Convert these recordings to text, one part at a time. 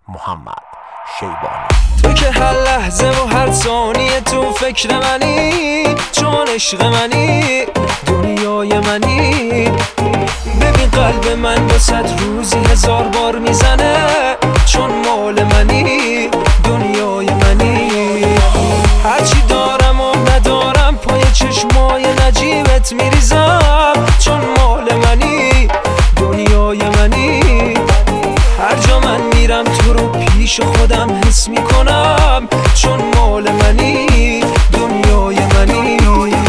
محمد شیبانی. تو که هر لحظه و هر ثانیه تو فکر منی، چون عشق منی، دنیای منی. ببین قلب من با 100 روزی 1000 بار میزنه، چون مال منی، دنیای منی. هرچی دارم و ندارم پای چشمای نجیبت میریزم، چون مال منی، دنیای منی. هر جا من میرم تو رو پیش خودم حس میکنم، چون مال منی، دنیای منی.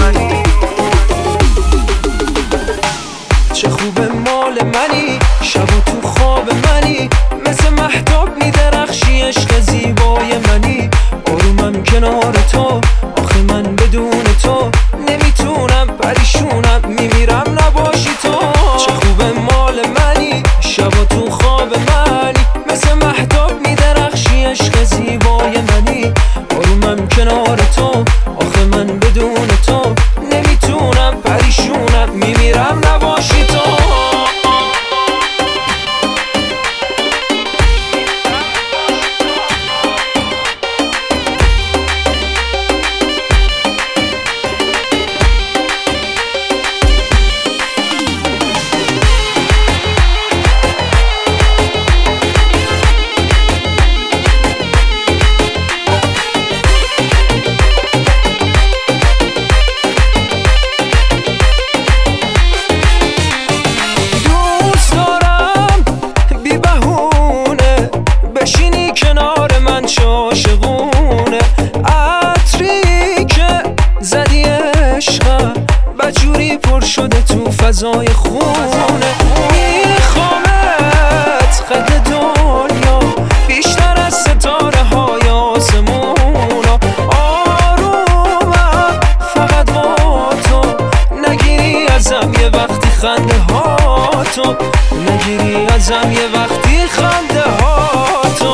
چه خوبه مال منی، شب و تو خواب منی، مثل مهتاب میدرخشی، عشق زیبای منی. آرومم کنار تو، آخه من بدون تو نمیتونم، پریشونم، میمیرم نباشی تو. چه خوبه مال منی، شب و تو خواب منی، مثل مهتاب میدرخشی، عشق زیبای منی. آرومم کنار تو، آخه من بدون تو نمیتونم، پریشونم، میمیرم نباشی تو. بشینی کنار من عاشقونه، عطری که زدی عشقم بجوری پر شده تو فضای خونه. میخوامت قد دنیا بیشتر از ستاره های آسمونا. آرومم فقط با تو، نگیری ازم یه وقتی خنده ها تو، نگیری ازم یه وقتی خنده ها تو.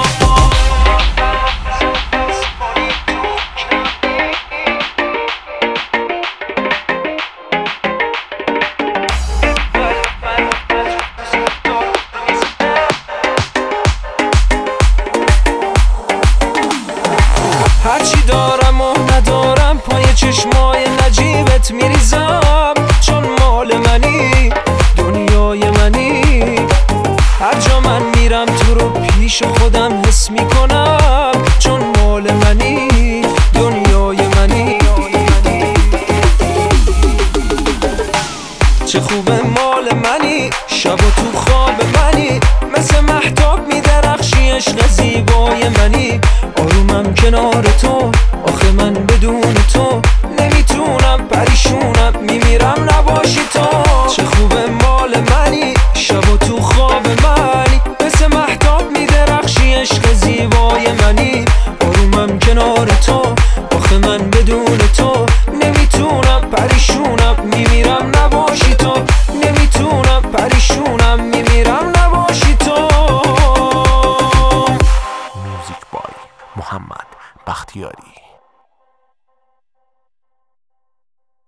هرچی دارم و ندارم پای چشمای نجیبت میریزم، چون مال منی، دنیای منی. هر جا من میرم تو رو پیش خودم حس میکنم، چون مال منی، دنیای منی. چه خوبه مال منی، شب و تو خواب منی، مثل مهتاب میدرخشی، عشق زیبای منی. آرومم کنار تو، آخه من بدون تو نمیتونم، پریشونم، میمیرم نباشی تو. چه خوبه مال منی، شب و تو خواب منی، مثل مهتاب میدرخشی، عشق زیبای منی. آرومم کنار تو،